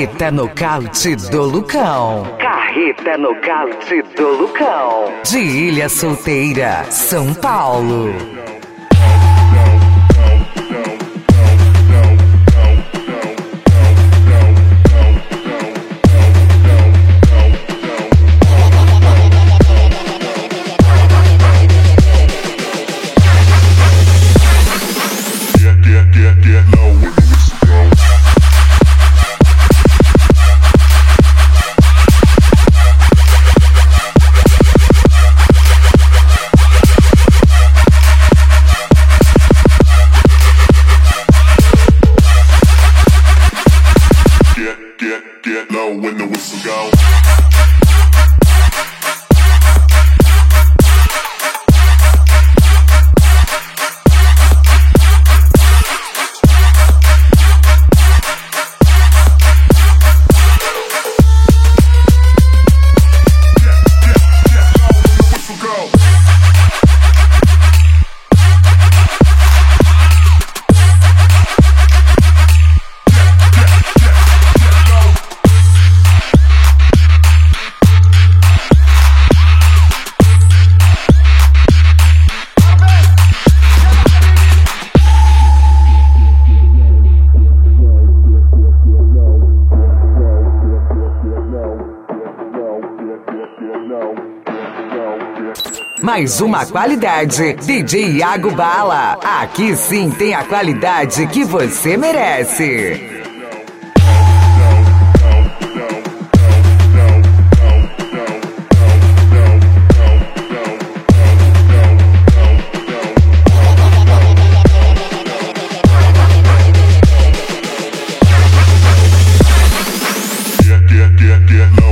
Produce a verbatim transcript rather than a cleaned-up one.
Carreta Nocaute do Lucão. Carreta Nocaute do Lucão. De Ilha Solteira, São Paulo. Get low when the whistle go. Mais uma qualidade, D J Iago Bala. Aqui sim tem a qualidade que você merece. Get, get, get, get low.